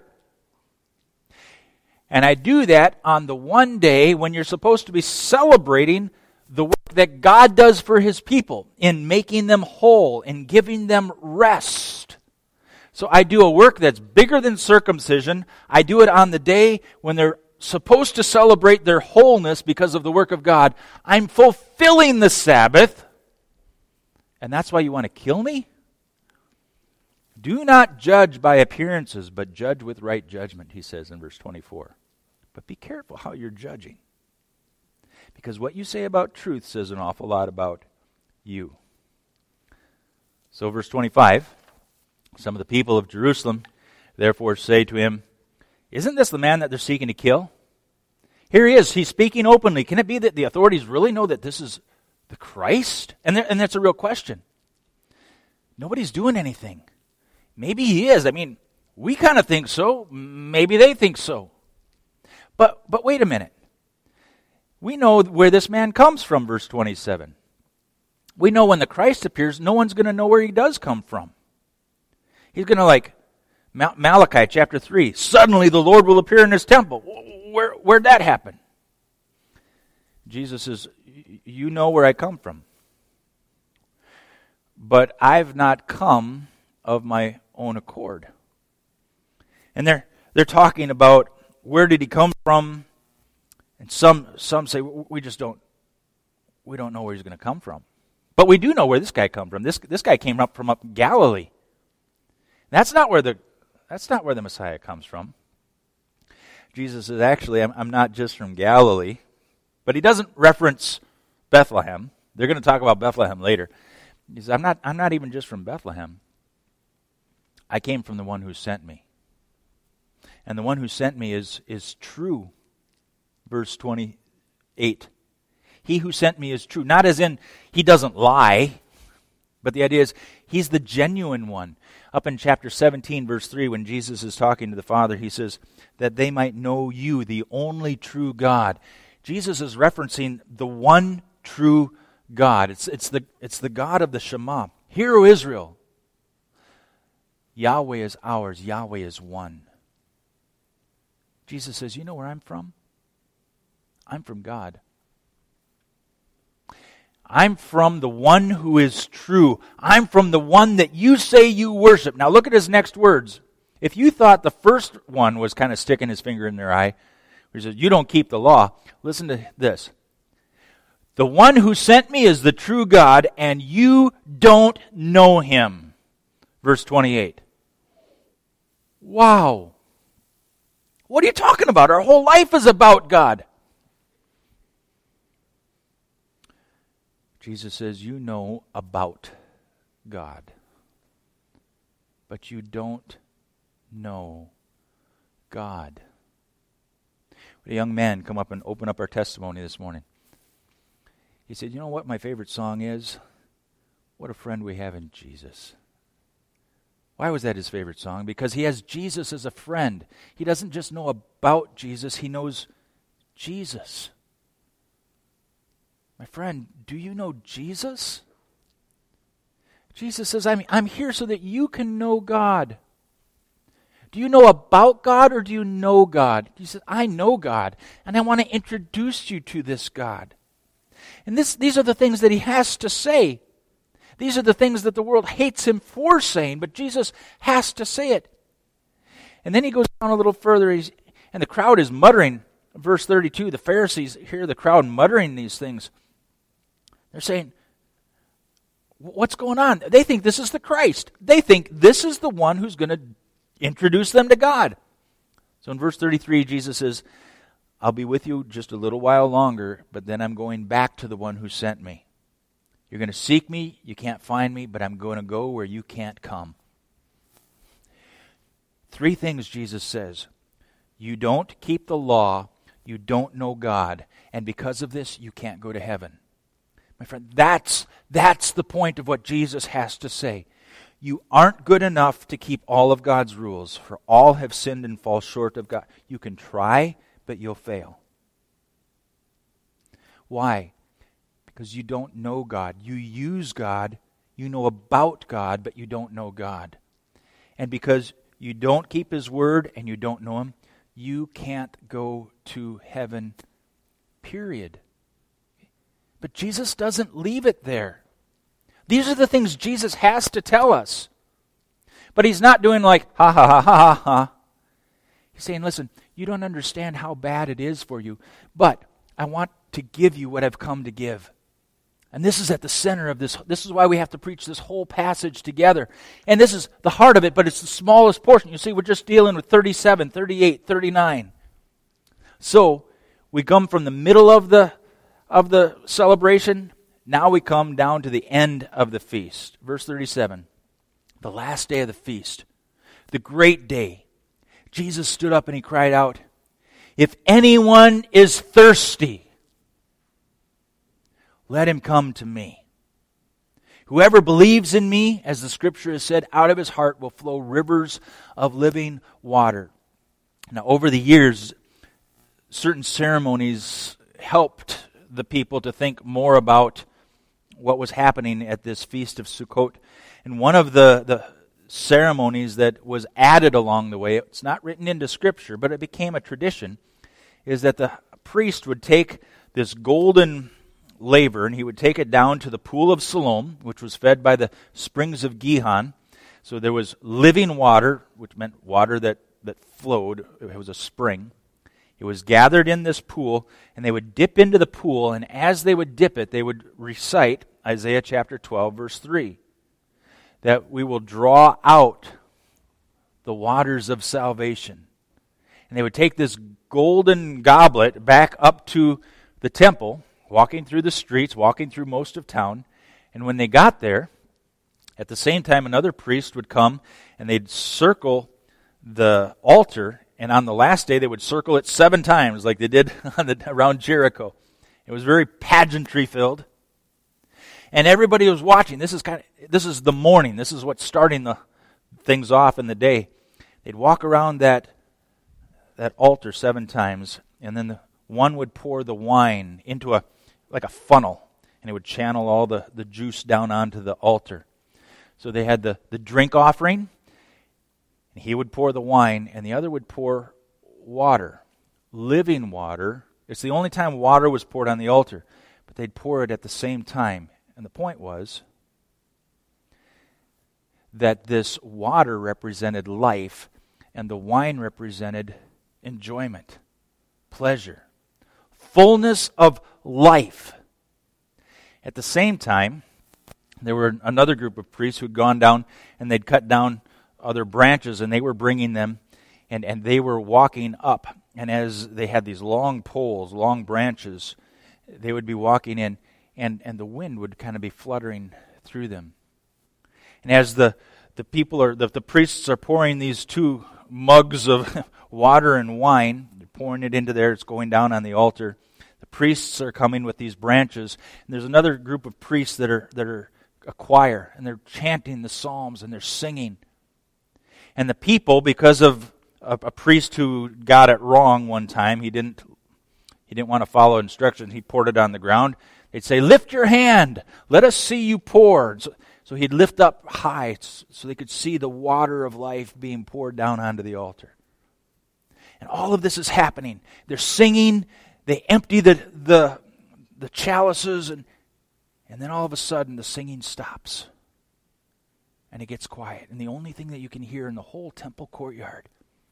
And I do that on the one day when you're supposed to be celebrating the work that God does for his people in making them whole, in giving them rest. So I do a work that's bigger than circumcision. I do it on the day when they're supposed to celebrate their wholeness because of the work of God. I'm fulfilling the Sabbath. And that's why you want to kill me? Do not judge by appearances, but judge with right judgment, he says in verse twenty-four. But be careful how you're judging. Because what you say about truth says an awful lot about you. So verse twenty-five, some of the people of Jerusalem therefore say to him, isn't this the man that they're seeking to kill? Here he is, he's speaking openly. Can it be that the authorities really know that this is the Christ? And, and that's a real question. Nobody's doing anything. Maybe he is. I mean, we kind of think so. Maybe they think so. But but wait a minute. We know where this man comes from, verse twenty-seven. We know when the Christ appears, no one's going to know where he does come from. He's going to like, Malachi chapter three, suddenly the Lord will appear in his temple. Where, where'd that happen? Jesus says, you know where I come from. But I've not come of my own accord. And they're they're talking about where did he come from? And some some say we just don't we don't know where he's going to come from. But we do know where this guy come from. This this guy came up from up Galilee. That's not where the that's not where the Messiah comes from. Jesus says, actually, I'm, I'm not just from Galilee, but he doesn't reference Bethlehem. They're going to talk about Bethlehem later. He says, I'm not I'm not even just from Bethlehem. I came from the one who sent me. And the one who sent me is is true. Verse twenty-eight. He who sent me is true. Not as in he doesn't lie, but the idea is he's the genuine one. Up in chapter seventeen, verse three, when Jesus is talking to the Father, he says, that they might know you, the only true God. Jesus is referencing the one true God. It's, it's, the, it's the God of the Shema. Hear, O Israel, Yahweh is ours, Yahweh is one. Jesus says, you know where I'm from? I'm from God. I'm from the one who is true. I'm from the one that you say you worship. Now look at his next words. If you thought the first one was kind of sticking his finger in their eye, where he says, you don't keep the law, listen to this. The one who sent me is the true God, and you don't know him. Verse twenty-eight. Wow. What are you talking about? Our whole life is about God. Jesus says, you know about God, but you don't know God. A young man come up and open up our testimony this morning. He said, you know what my favorite song is? What a friend we have in Jesus. Why was that his favorite song? Because he has Jesus as a friend. He doesn't just know about Jesus, he knows Jesus. My friend, do you know Jesus? Jesus says, I'm, I'm here so that you can know God. Do you know about God or do you know God? He says, I know God, and I want to introduce you to this God. And this, these are the things that he has to say. These are the things that the world hates him for saying, but Jesus has to say it. And then he goes down a little further, he's, and the crowd is muttering. Verse thirty-two, the Pharisees hear the crowd muttering these things. They're saying, what's going on? They think this is the Christ. They think this is the one who's going to introduce them to God. So in verse thirty-three, Jesus says, I'll be with you just a little while longer, but then I'm going back to the one who sent me. You're going to seek me, you can't find me, but I'm going to go where you can't come. Three things Jesus says. You don't keep the law, you don't know God, and because of this, you can't go to heaven. My friend, that's, that's the point of what Jesus has to say. You aren't good enough to keep all of God's rules, for all have sinned and fall short of God. You can try, but you'll fail. Why? Because you don't know God. You use God, you know about God, but you don't know God. And because you don't keep His word and you don't know Him, you can't go to heaven, period. But Jesus doesn't leave it there. These are the things Jesus has to tell us. But He's not doing like, ha ha ha ha ha ha. He's saying, listen, you don't understand how bad it is for you, but I want to give you what I've come to give. And this is at the center of this. This is why we have to preach this whole passage together. And this is the heart of it, but it's the smallest portion. You see, we're just dealing with thirty-seven, thirty-eight, thirty-nine. So, we come from the middle of the of the celebration. Now we come down to the end of the feast. Verse thirty-seven. The last day of the feast, the great day, Jesus stood up and he cried out, "If anyone is thirsty, let him come to me. Whoever believes in me, as the scripture has said, out of his heart will flow rivers of living water." Now, over the years, certain ceremonies helped the people to think more about what was happening at this Feast of Sukkot. And one of the, the ceremonies that was added along the way, it's not written into Scripture, but it became a tradition, is that the priest would take this golden laver and he would take it down to the pool of Siloam, which was fed by the springs of Gihon. So there was living water, which meant water that, that flowed. It was a spring. It was gathered in this pool, and they would dip into the pool, and as they would dip it, they would recite Isaiah chapter twelve, verse three, that we will draw out the waters of salvation. And they would take this golden goblet back up to the temple, walking through the streets, walking through most of town, and when they got there, at the same time another priest would come, and they'd circle the altar, and on the last day, they would circle it seven times like they did on the, around Jericho. It was very pageantry-filled. And everybody was watching. This is kind of, this is the morning. This is what's starting the things off in the day. They'd walk around that, that altar seven times, and then the, one would pour the wine into a like a funnel, and it would channel all the, the juice down onto the altar. So they had the, the drink offering, he would pour the wine, and the other would pour water, living water. It's the only time water was poured on the altar, but they'd pour it at the same time. And the point was that this water represented life, and the wine represented enjoyment, pleasure, fullness of life. At the same time, there were another group of priests who'd gone down, and they'd cut down other branches, and they were bringing them, and, and they were walking up. And as they had these long poles, long branches, they would be walking in, and, and the wind would kind of be fluttering through them. And as the, the people are, the, the priests are pouring these two mugs of water and wine, they're pouring it into there, it's going down on the altar. The priests are coming with these branches, and there's another group of priests that are that are a choir, and they're chanting the psalms, and they're singing. And the people, because of a, a priest who got it wrong one time, he didn't he didn't want to follow instructions, he poured it on the ground. They'd say, "Lift your hand, let us see you pour." So, so he'd lift up high so they could see the water of life being poured down onto the altar. And all of this is happening. They're singing, they empty the the, the chalices, and, and then all of a sudden the singing stops. And it gets quiet. And the only thing that you can hear in the whole temple courtyard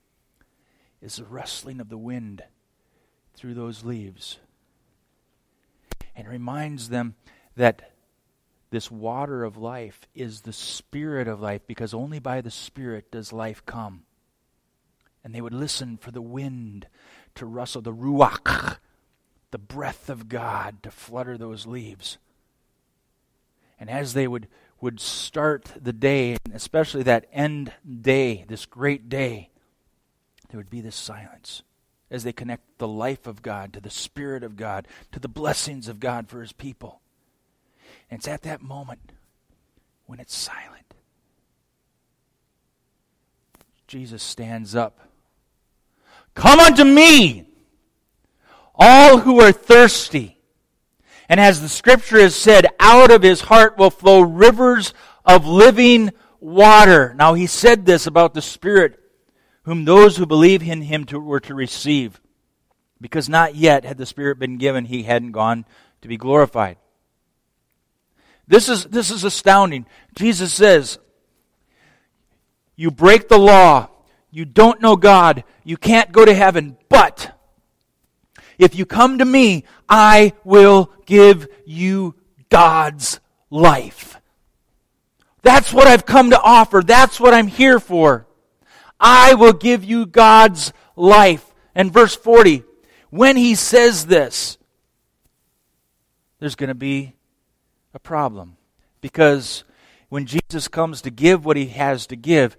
is the rustling of the wind through those leaves. And it reminds them that this water of life is the Spirit of life, because only by the Spirit does life come. And they would listen for the wind to rustle, the ruach, the breath of God to flutter those leaves. And as they would would start the day, and especially that end day, this great day, there would be this silence as they connect the life of God to the Spirit of God, to the blessings of God for His people. And it's at that moment when it's silent. Jesus stands up. "Come unto me, all who are thirsty. And as the Scripture has said, out of his heart will flow rivers of living water." Now he said this about the Spirit, whom those who believe in him to, were to receive. Because not yet had the Spirit been given, he hadn't gone to be glorified. This is, this is astounding. Jesus says, you break the law, you don't know God, you can't go to heaven, but if you come to me, I will give you God's life. That's what I've come to offer. That's what I'm here for. I will give you God's life. And verse forty, when he says this, there's going to be a problem. Because when Jesus comes to give what he has to give,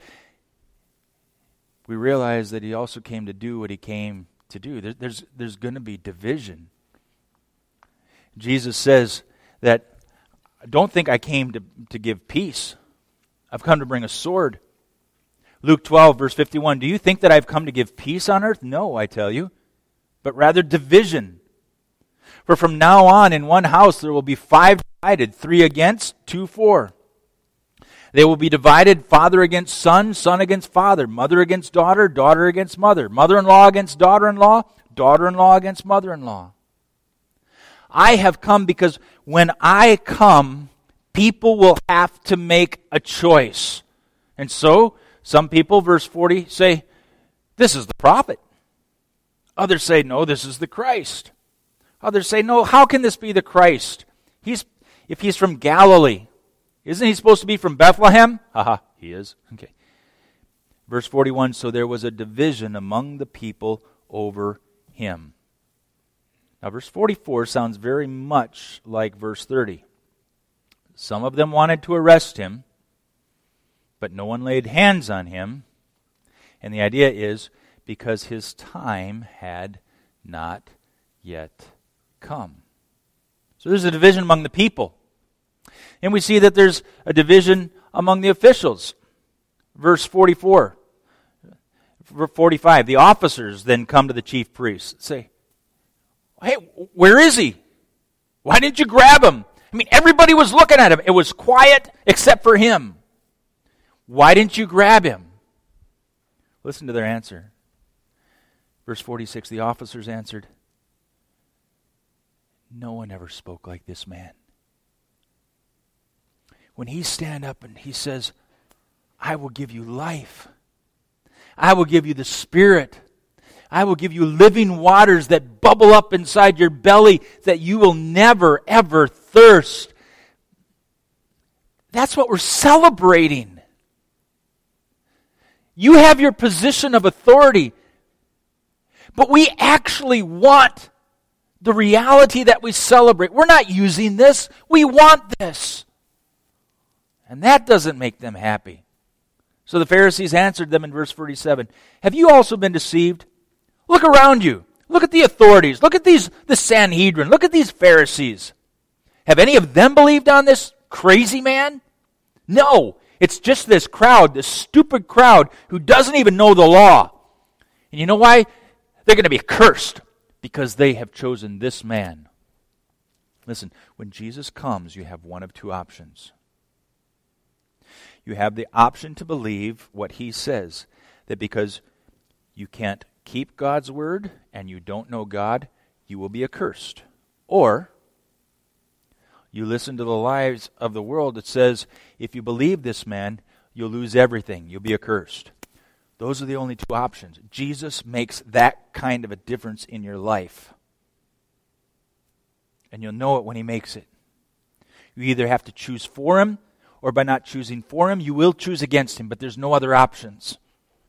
we realize that he also came to do what he came to do. There, there's there's going to be division. Jesus says that, don't think I came to, to give peace. I've come to bring a sword. Luke twelve, verse fifty-one, do you think that I've come to give peace on earth? No, I tell you, but rather division. For from now on in one house there will be five divided, three against, two for. They will be divided, father against son, son against father, mother against daughter, daughter against mother, mother-in-law against daughter-in-law, daughter-in-law against mother-in-law. I have come because when I come, people will have to make a choice. And so, some people, verse forty, say, this is the prophet. Others say, no, this is the Christ. Others say, no, how can this be the Christ? He's if he's from Galilee. Isn't he supposed to be from Bethlehem? Haha, he is. Okay. Verse forty-one, so there was a division among the people over him. Now, verse forty-four sounds very much like verse thirty. Some of them wanted to arrest him, but no one laid hands on him. And the idea is because his time had not yet come. So there's a division among the people. And we see that there's a division among the officials. Verse forty-four, forty-five, the officers then come to the chief priests and say, hey, where is he? Why didn't you grab him? I mean, everybody was looking at him. It was quiet except for him. Why didn't you grab him? Listen to their answer. Verse forty-six, the officers answered, no one ever spoke like this man. When he stand up and he says, I will give you life. I will give you the Spirit. I will give you living waters that bubble up inside your belly that you will never, ever thirst. That's what we're celebrating. You have your position of authority, but we actually want the reality that we celebrate. We're not using this. We want this. And that doesn't make them happy. So the Pharisees answered them in verse forty-seven, have you also been deceived? Look around you. Look at the authorities. Look at these, the Sanhedrin. Look at these Pharisees. Have any of them believed on this crazy man? No. It's just this crowd, this stupid crowd who doesn't even know the law. And you know why? They're going to be cursed because they have chosen this man. Listen, when Jesus comes, you have one of two options. You have the option to believe what he says, that because you can't keep God's word and you don't know God, you will be accursed. Or you listen to the lies of the world that says, if you believe this man, you'll lose everything. You'll be accursed. Those are the only two options. Jesus makes that kind of a difference in your life. And you'll know it when he makes it. You either have to choose for him, or by not choosing for him, you will choose against him, but there's no other options.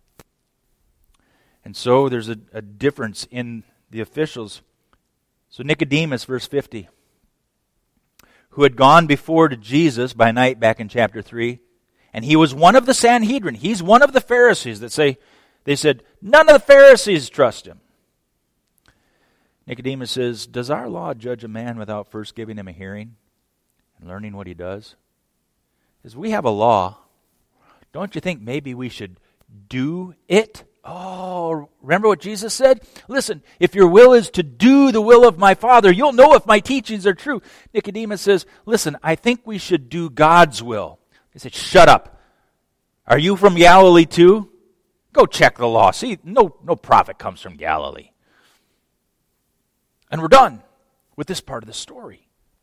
And so there's a, a difference in the officials. So Nicodemus, verse fifty, who had gone before to Jesus by night back in chapter three, and he was one of the Sanhedrin. He's one of the Pharisees that say, they said, none of the Pharisees trust him. Nicodemus says, does our law judge a man without first giving him a hearing and learning what he does? Because we have a law. Don't you think maybe we should do it? Oh, remember what Jesus said? Listen, if your will is to do the will of my Father, you'll know if my teachings are true. Nicodemus says, listen, I think we should do God's will. They said, shut up. Are you from Galilee too? Go check the law. See, no, no prophet comes from Galilee. And we're done with this part of the story.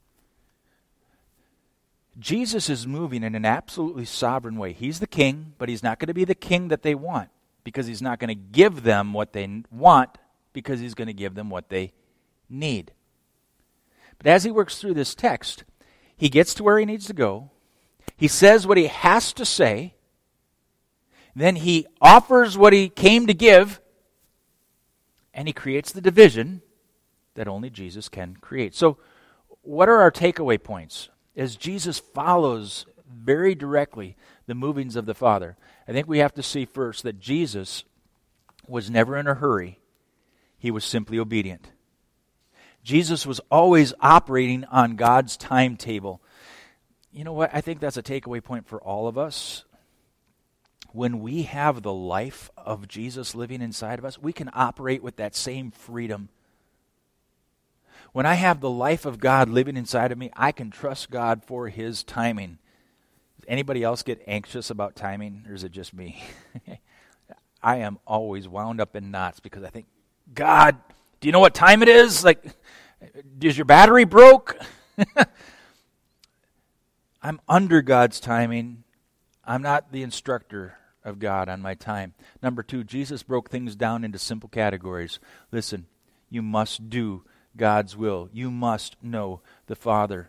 Jesus is moving in an absolutely sovereign way. He's the king, but he's not going to be the king that they want, because he's not going to give them what they want, because he's going to give them what they need. But as he works through this text, he gets to where he needs to go. He says what he has to say. Then he offers what he came to give, and he creates the division that only Jesus can create. So, what are our takeaway points? As Jesus follows very directly the movings of the Father, I think we have to see first that Jesus was never in a hurry. He was simply obedient. Jesus was always operating on God's timetable. You know what? I think that's a takeaway point for all of us. When we have the life of Jesus living inside of us, we can operate with that same freedom. When I have the life of God living inside of me, I can trust God for His timing. Does anybody else get anxious about timing, or is it just me? I am always wound up in knots because I think, God, do you know what time it is? Like, is your battery broke? I'm under God's timing. I'm not the instructor of God on my time. Number two, Jesus broke things down into simple categories. Listen, you must do God's will. You must know the Father.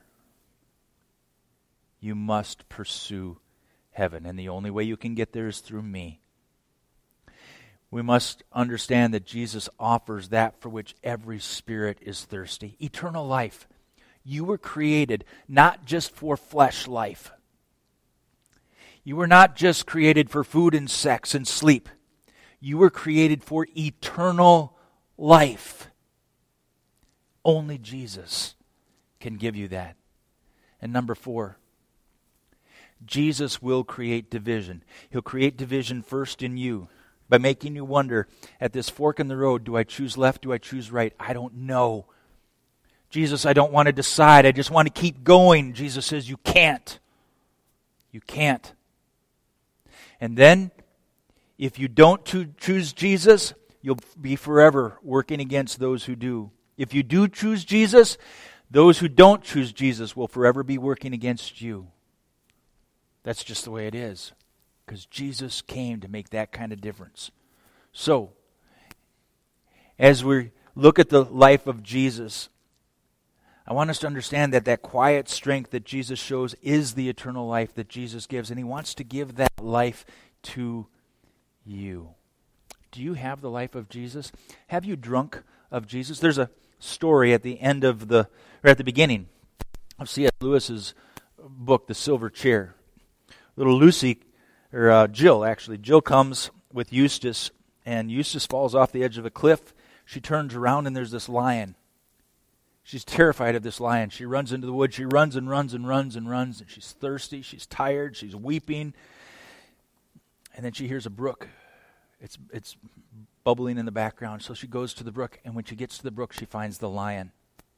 You must pursue heaven. And the only way you can get there is through me. We must understand that Jesus offers that for which every spirit is thirsty. Eternal life. You were created not just for flesh life. You were not just created for food and sex and sleep. You were created for eternal life. Only Jesus can give you that. And number four, Jesus will create division. He'll create division first in you by making you wonder, at this fork in the road, do I choose left, do I choose right? I don't know. Jesus, I don't want to decide. I just want to keep going. Jesus says, you can't. You can't. And then, if you don't to choose Jesus, you'll be forever working against those who do. If you do choose Jesus, those who don't choose Jesus will forever be working against you. That's just the way it is. Because Jesus came to make that kind of difference. So, as we look at the life of Jesus, I want us to understand that that quiet strength that Jesus shows is the eternal life that Jesus gives. And He wants to give that life to you. Do you have the life of Jesus? Have you drunk of Jesus? There's a story at the end of the, or at the beginning of C S Lewis's book, The Silver Chair. Little Lucy, or uh, Jill actually, Jill comes with Eustace, and Eustace falls off the edge of a cliff. She turns around and there's this lion. She's terrified of this lion. She runs into the woods. She runs and runs and runs and runs, and she's thirsty. She's tired. She's weeping. And then she hears a brook. It's it's bubbling in the background. So she goes to the brook, and when she gets to the brook, she finds the lion.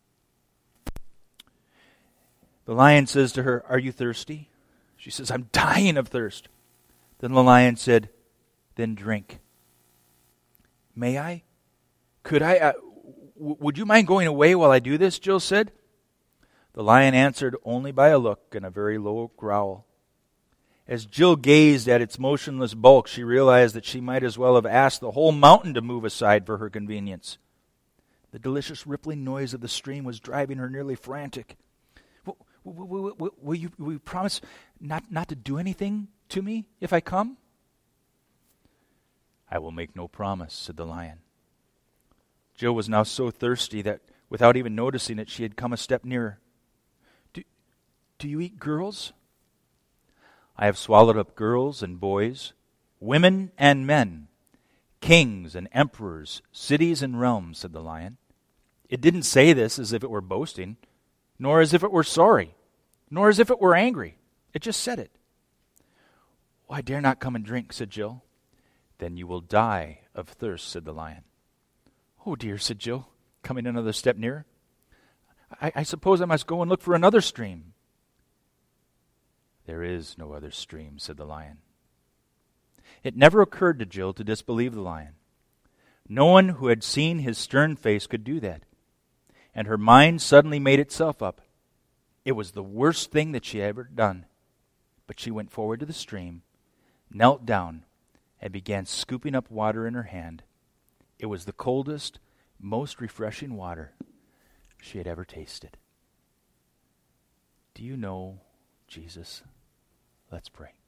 The lion says to her, "Are you thirsty?" She says, "I'm dying of thirst." Then the lion said, "Then drink." "May I? Could I? Uh, w- would you mind going away while I do this?" Jill said. The lion answered only by a look and a very low growl. As Jill gazed at its motionless bulk, she realized that she might as well have asked the whole mountain to move aside for her convenience. The delicious rippling noise of the stream was driving her nearly frantic. Will, will, will, will, you, will you promise not, not to do anything to me if I come?" "I will make no promise," said the lion. Jill was now so thirsty that, without even noticing it, she had come a step nearer. Do, do you eat girls?" "I have swallowed up girls and boys, women and men, kings and emperors, cities and realms," said the lion. It didn't say this as if it were boasting, nor as if it were sorry, nor as if it were angry. It just said it. "Oh, I dare not come and drink," said Jill. "Then you will die of thirst," said the lion. "Oh dear," said Jill, coming another step nearer. I, I suppose I must go and look for another stream." "There is no other stream," said the lion. It never occurred to Jill to disbelieve the lion. No one who had seen his stern face could do that. And her mind suddenly made itself up. It was the worst thing that she had ever done. But she went forward to the stream, knelt down, and began scooping up water in her hand. It was the coldest, most refreshing water she had ever tasted. Do you know Jesus? Let's pray.